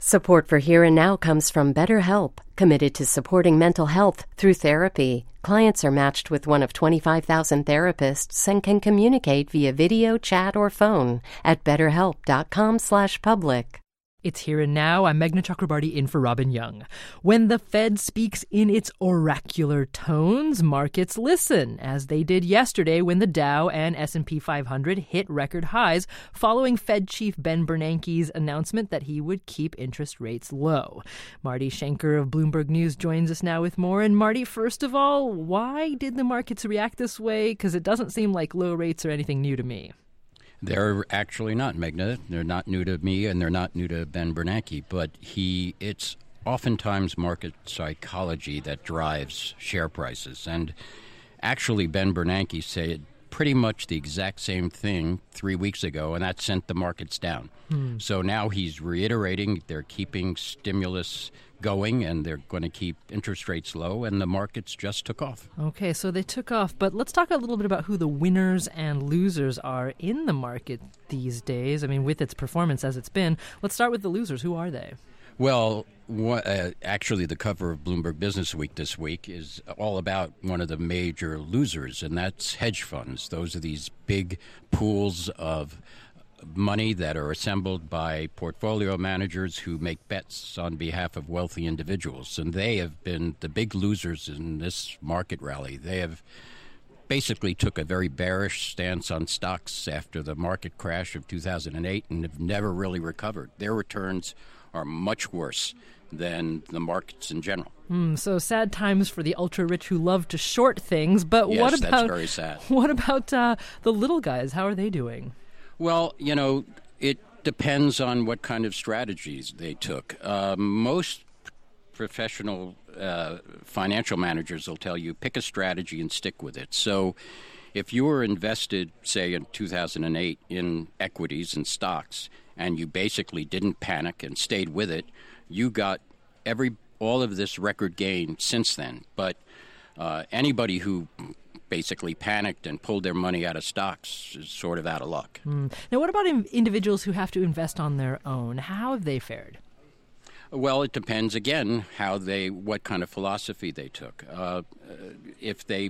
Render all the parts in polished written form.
Support for Here and Now comes from BetterHelp, committed to supporting mental health through therapy. Clients are matched with one of 25,000 therapists and can communicate via video, chat, or phone at betterhelp.com/public. It's Here and Now. I'm Meghna Chakrabarti in for Robin Young. When the Fed speaks in its oracular tones, markets listen, as they did yesterday when the Dow and S&P 500 hit record highs following Fed Chief Ben Bernanke's announcement that he would keep interest rates low. Marty Schenker of Bloomberg News joins us now with more. And Marty, first of all, why did the markets react this way? Because it doesn't seem like low rates are anything new to me. They're actually not, Meghna. They're not new to me, and they're not new to Ben Bernanke. But it's oftentimes market psychology that drives share prices. And actually, Ben Bernanke said pretty much the exact same thing 3 weeks ago, and that sent the markets down. So now he's reiterating they're keeping stimulus going, and they're going to keep interest rates low, and the markets just took off. Okay, so they took off, but let's talk a little bit about who the winners and losers are in the market these days. I mean, with its performance as it's been, let's start with the losers. Who are they? Well, actually, the cover of Bloomberg Business Week this week is all about one of the major losers, and that's hedge funds. Those are these big pools of money that are assembled by portfolio managers who make bets on behalf of wealthy individuals. And they have been the big losers in this market rally. They have basically took a very bearish stance on stocks after the market crash of 2008 and have never really recovered. Their returns are much worse than the markets in general. So sad times for the ultra-rich who love to short things. But yes, what about, that's very sad. What about the little guys? How are they doing? Well, it depends on what kind of strategies they took. Most professional financial managers will tell you, pick a strategy and stick with it. So if you were invested, say, in 2008 in equities and stocks, and you basically didn't panic and stayed with it, you got all of this record gain since then. But anybody who basically panicked and pulled their money out of stocks is sort of out of luck. Now, what about individuals who have to invest on their own? How have they fared? Well, it depends, again, what kind of philosophy they took. If they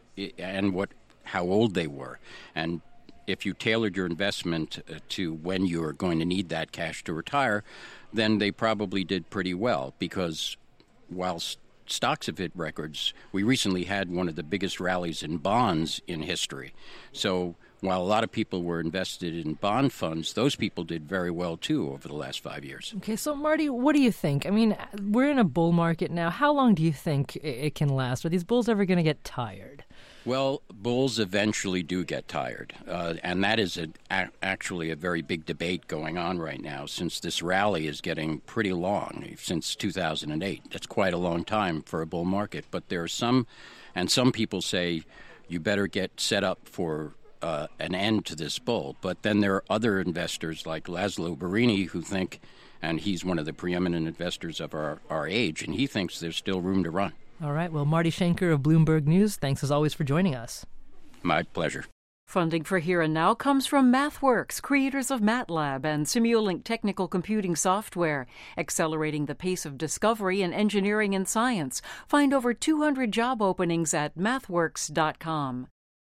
how old they were. And if you tailored your investment to when you are going to need that cash to retire, then they probably did pretty well, because while stocks have hit records, we recently had one of the biggest rallies in bonds in history. So while a lot of people were invested in bond funds, those people did very well, too, over the last 5 years. Okay, so Marty, what do you think? I mean, we're in a bull market now. How long do you think it can last? Are these bulls ever going to get tired? Well, bulls eventually do get tired, and that is actually a very big debate going on right now, since this rally is getting pretty long, since 2008. That's quite a long time for a bull market, but there are some people say you better get set up for an end to this bull. But then there are other investors like Laszlo Barini who think, and he's one of the preeminent investors of our age, and he thinks there's still room to run. All right. Well, Marty Schenker of Bloomberg News, thanks as always for joining us. My pleasure. Funding for Here and Now comes from MathWorks, creators of MATLAB and Simulink technical computing software, accelerating the pace of discovery in engineering and science. Find over 200 job openings at mathworks.com.